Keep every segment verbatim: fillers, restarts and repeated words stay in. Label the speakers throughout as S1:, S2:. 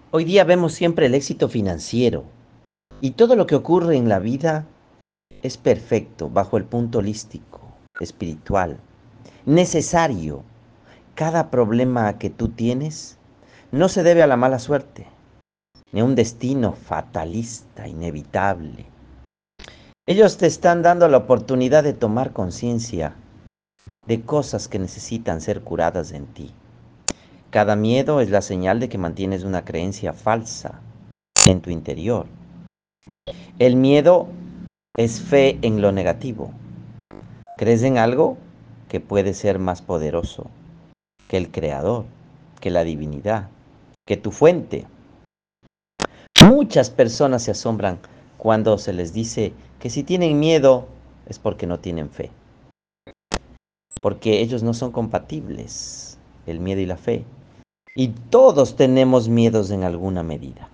S1: Hoy día vemos siempre el éxito financiero y todo lo que ocurre en la vida es perfecto bajo el punto holístico, espiritual, necesario. Cada problema que tú tienes no se debe a la mala suerte, ni a un destino fatalista, inevitable. Ellos te están dando la oportunidad de tomar conciencia de cosas que necesitan ser curadas en ti. Cada miedo es la señal de que mantienes una creencia falsa en tu interior. El miedo es fe en lo negativo. Crees en algo que puede ser más poderoso que el creador, que la divinidad, que tu fuente. Muchas personas se asombran cuando se les dice que si tienen miedo es porque no tienen fe, porque ellos no son compatibles, el miedo y la fe. Y todos tenemos miedos en alguna medida.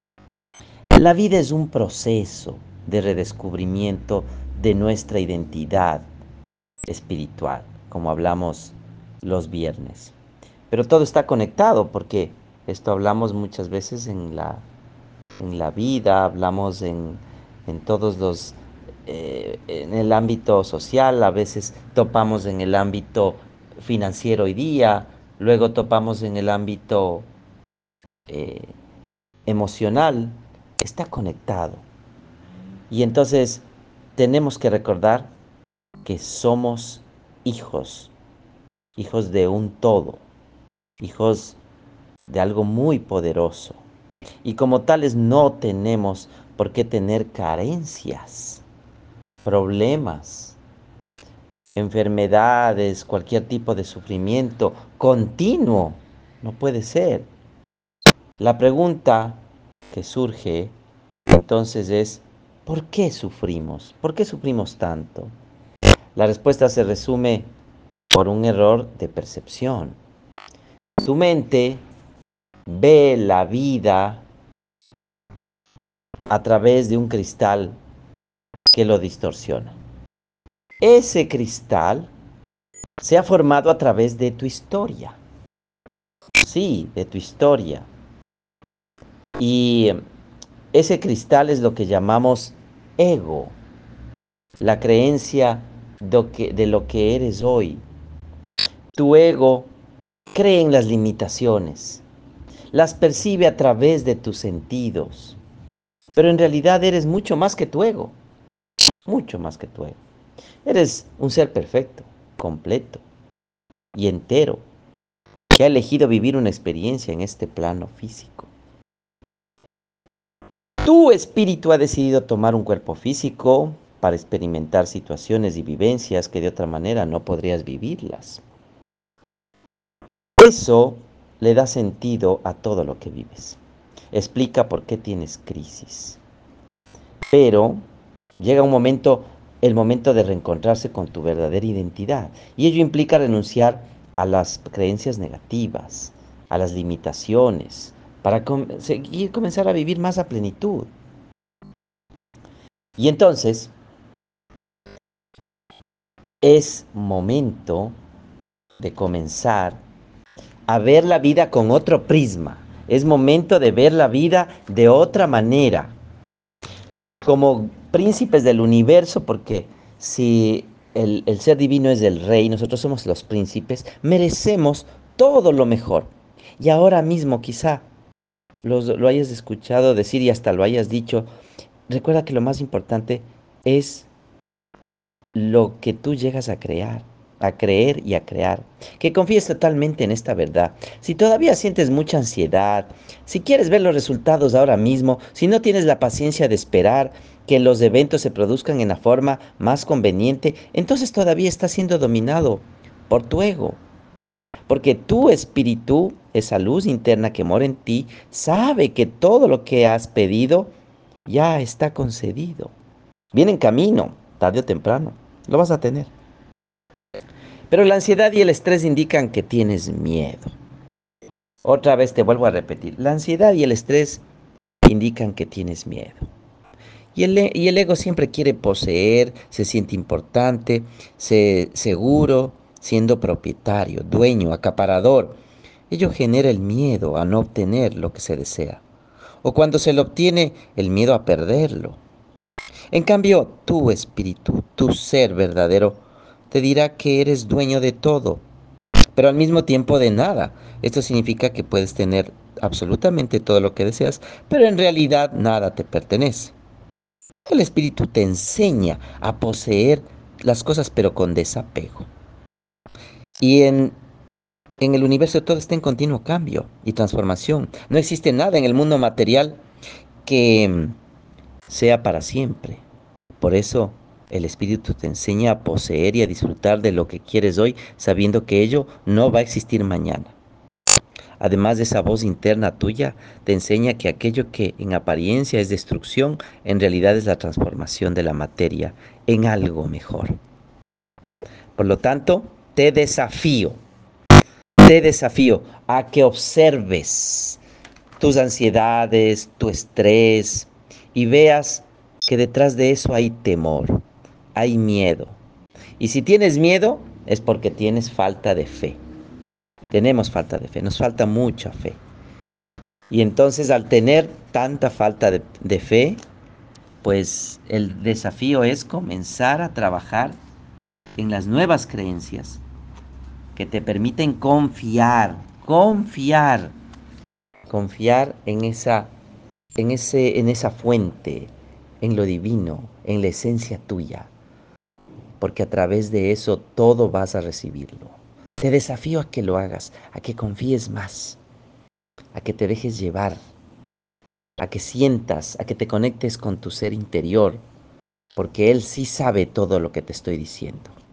S1: La vida es un proceso de redescubrimiento de nuestra identidad espiritual, como hablamos los viernes. Pero todo está conectado porque esto hablamos muchas veces en la, en la vida, hablamos en, en todos los, eh, en el ámbito social, a veces topamos en el ámbito financiero hoy día, luego topamos en el ámbito eh, emocional, está conectado. Y entonces tenemos que recordar que somos hijos, hijos de un todo, hijos de algo muy poderoso. Y como tales no tenemos por qué tener carencias, problemas, enfermedades, cualquier tipo de sufrimiento continuo. No puede ser. La pregunta que surge entonces es, ¿por qué sufrimos? ¿Por qué sufrimos tanto? La respuesta se resume por un error de percepción. Tu mente ve la vida a través de un cristal que lo distorsiona. Ese cristal se ha formado a través de tu historia. Sí, de tu historia. Y ese cristal es lo que llamamos ego, la creencia de, que, de lo que eres hoy. Tu ego cree en las limitaciones, las percibe a través de tus sentidos, pero en realidad eres mucho más que tu ego, mucho más que tu ego. Eres un ser perfecto, completo y entero, que ha elegido vivir una experiencia en este plano físico. Tu espíritu ha decidido tomar un cuerpo físico para experimentar situaciones y vivencias que de otra manera no podrías vivirlas. Eso le da sentido a todo lo que vives. Explica por qué tienes crisis. Pero llega un momento, el momento de reencontrarse con tu verdadera identidad. Y ello implica renunciar a las creencias negativas, a las limitaciones, para conseguir comenzar a vivir más a plenitud. Y entonces es momento de comenzar a ver la vida con otro prisma. Es momento de ver la vida de otra manera. Como príncipes del universo, porque si el, el ser divino es el rey, nosotros somos los príncipes, merecemos todo lo mejor. Y ahora mismo quizá los, lo hayas escuchado decir y hasta lo hayas dicho, recuerda que lo más importante es lo que tú llegas a crear, a creer y a crear. Que confíes totalmente en esta verdad. Si todavía sientes mucha ansiedad, si quieres ver los resultados ahora mismo, si no tienes la paciencia de esperar que los eventos se produzcan en la forma más conveniente, entonces todavía estás siendo dominado por tu ego. Porque tu espíritu, esa luz interna que mora en ti, sabe que todo lo que has pedido ya está concedido. Viene en camino, tarde o temprano. Lo vas a tener. Pero la ansiedad y el estrés indican que tienes miedo. Otra vez te vuelvo a repetir. La ansiedad y el estrés indican que tienes miedo. Y el, e- y el ego siempre quiere poseer, se siente importante, se, seguro, siendo propietario, dueño, acaparador. ello genera el miedo a no obtener lo que se desea. O cuando se lo obtiene, el miedo a perderlo. En cambio, tu espíritu, tu ser verdadero, te dirá que eres dueño de todo, pero al mismo tiempo de nada. Esto significa que puedes tener absolutamente todo lo que deseas, pero en realidad nada te pertenece. El espíritu te enseña a poseer las cosas, pero con desapego. Y en, en el universo todo está en continuo cambio y transformación. No existe nada en el mundo material que mm, sea para siempre. Por eso el Espíritu te enseña a poseer y a disfrutar de lo que quieres hoy, sabiendo que ello no va a existir mañana. Además de esa voz interna tuya, te enseña que aquello que en apariencia es destrucción, en realidad es la transformación de la materia en algo mejor. Por lo tanto, te desafío, te desafío a que observes tus ansiedades, tu estrés y veas que detrás de eso hay temor, hay miedo. Y si tienes miedo es porque tienes falta de fe. Tenemos falta de fe, nos falta mucha fe. Y entonces al tener tanta falta de, de fe, pues el desafío es comenzar a trabajar en las nuevas creencias que te permiten confiar, confiar, confiar en esa, en ese, en esa fuente, en lo divino, en la esencia tuya, porque a través de eso todo vas a recibirlo. Te desafío a que lo hagas, a que confíes más, a que te dejes llevar, a que sientas, a que te conectes con tu ser interior, porque Él sí sabe todo lo que te estoy diciendo.